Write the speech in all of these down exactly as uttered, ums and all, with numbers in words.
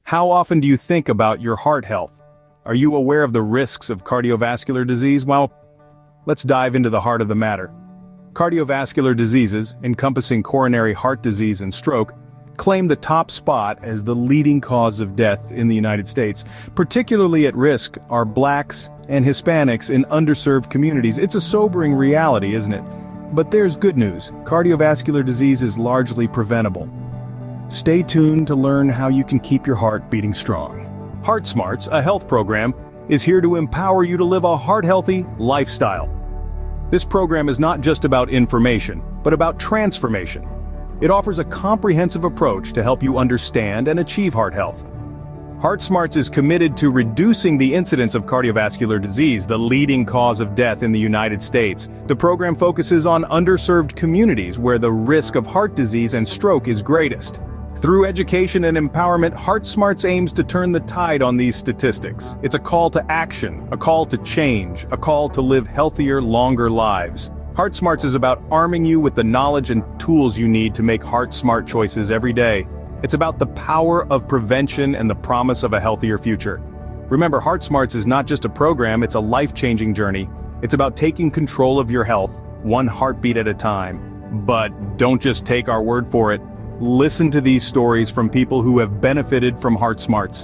How often do you think about your heart health? Are you aware of the risks of cardiovascular disease? Well, let's dive into the heart of the matter. Cardiovascular diseases, encompassing coronary heart disease and stroke, claim the top spot as the leading cause of death in the United States. Particularly at risk are blacks and Hispanics in underserved communities. It's a sobering reality, isn't it? But there's good news. Cardiovascular disease is largely preventable. Stay tuned to learn how you can keep your heart beating strong. Heart Smarts, a health program, is here to empower you to live a heart-healthy lifestyle. This program is not just about information, but about transformation. It offers a comprehensive approach to help you understand and achieve heart health. Heart Smarts is committed to reducing the incidence of cardiovascular disease, the leading cause of death in the United States. The program focuses on underserved communities where the risk of heart disease and stroke is greatest. Through education and empowerment, Heart Smarts aims to turn the tide on these statistics. It's a call to action, a call to change, a call to live healthier, longer lives. Heart Smarts is about arming you with the knowledge and tools you need to make heart-smart choices every day. It's about the power of prevention and the promise of a healthier future. Remember, Heart Smarts is not just a program, it's a life-changing journey. It's about taking control of your health, one heartbeat at a time. But don't just take our word for it. Listen to these stories from people who have benefited from Heart Smarts.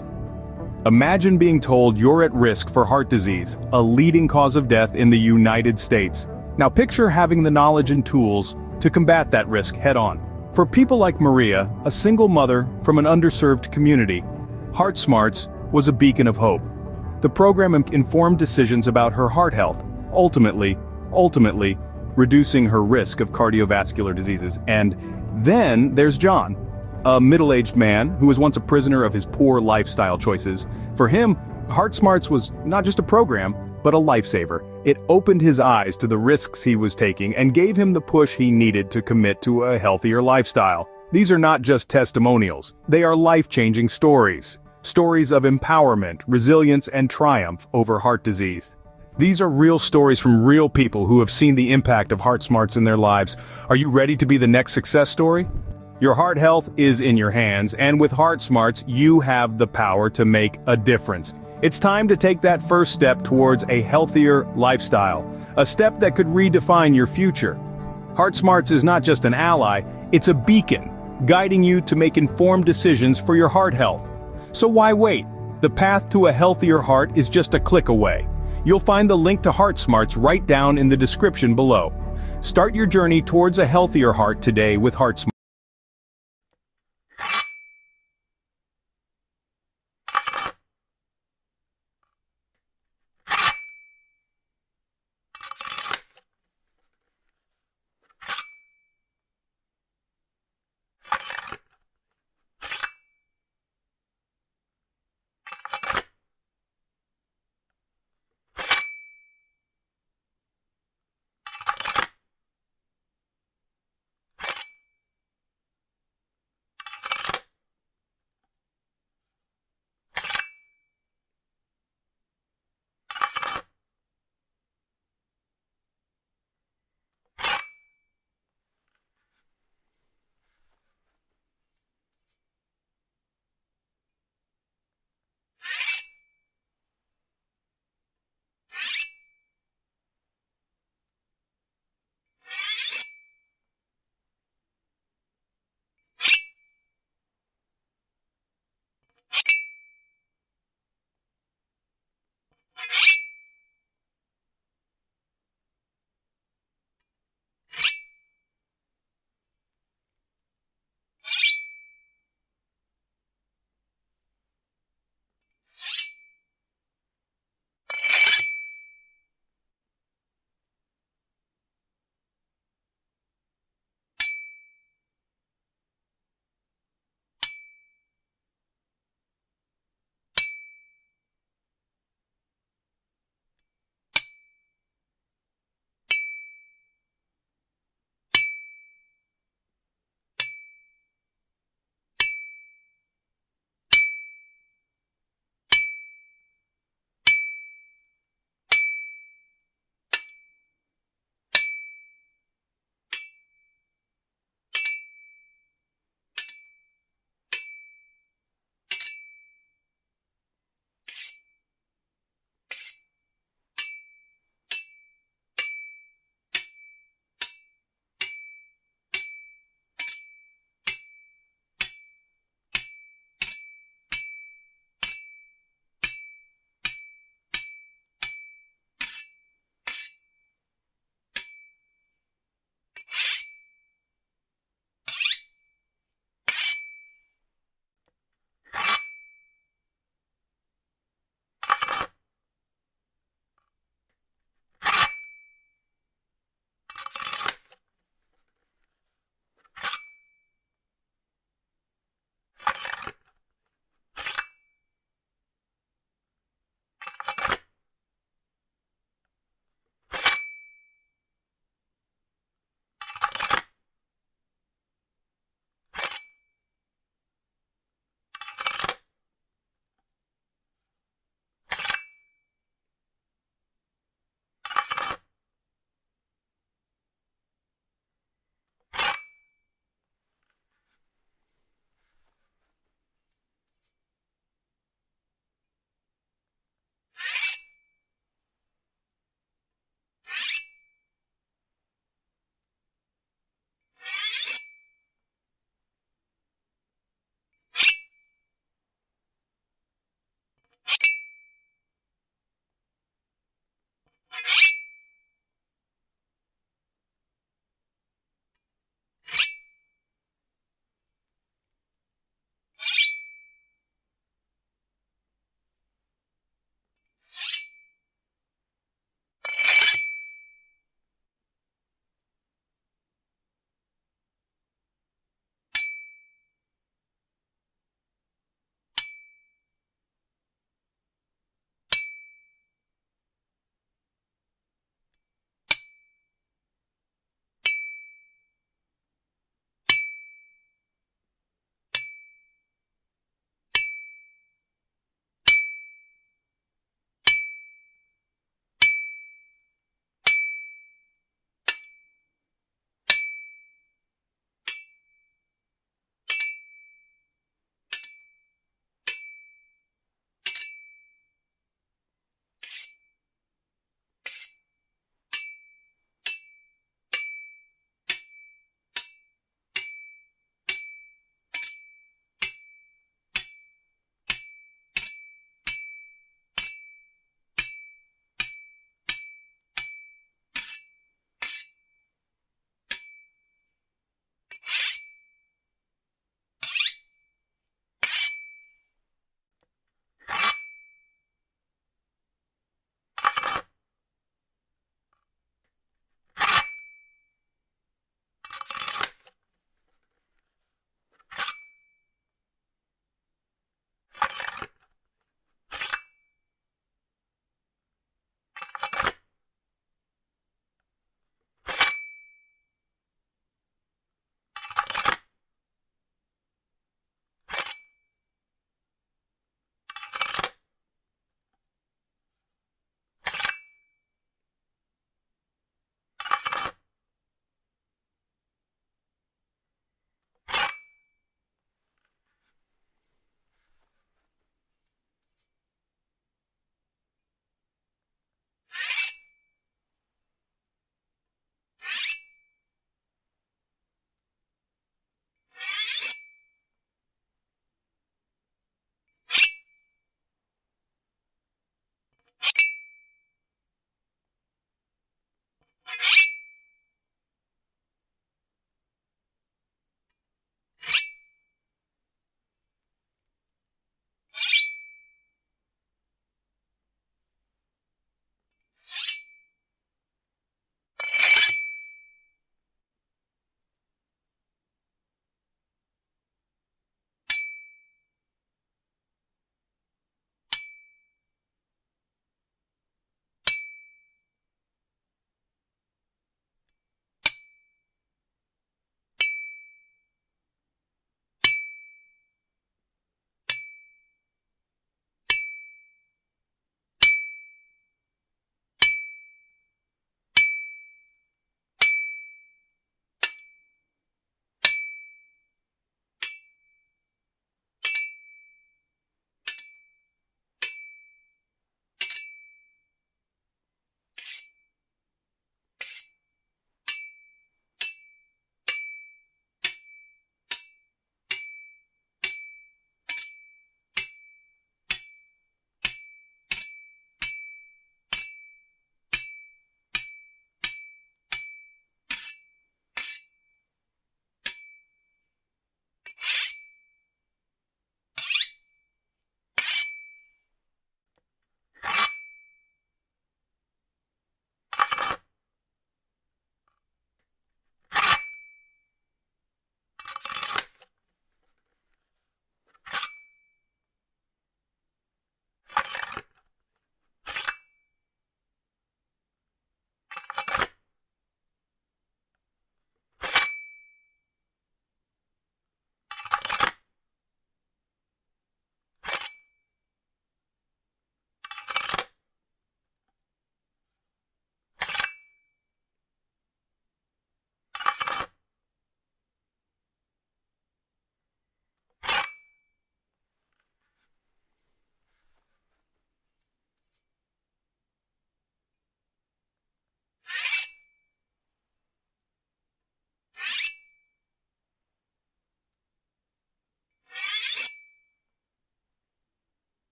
Imagine being told you're at risk for heart disease, a leading cause of death in the United States. Now picture having the knowledge and tools to combat that risk head-on. For people like Maria, a single mother from an underserved community, Heart Smarts was a beacon of hope. The program informed decisions about her heart health, ultimately, ultimately, reducing her risk of cardiovascular diseases. And then there's John, a middle-aged man who was once a prisoner of his poor lifestyle choices. For him, Heart Smarts was not just a program, but a lifesaver. It opened his eyes to the risks he was taking and gave him the push he needed to commit to a healthier lifestyle. These are not just testimonials, they are life-changing stories. Stories of empowerment, resilience, and triumph over heart disease. These are real stories from real people who have seen the impact of Heart Smarts in their lives. Are you ready to be the next success story? Your heart health is in your hands, and with Heart Smarts, you have the power to make a difference. It's time to take that first step towards a healthier lifestyle, a step that could redefine your future. Heart Smarts is not just an ally, it's a beacon, guiding you to make informed decisions for your heart health. So why wait? The path to a healthier heart is just a click away. You'll find the link to Heart Smarts right down in the description below. Start your journey towards a healthier heart today with Heart Smarts.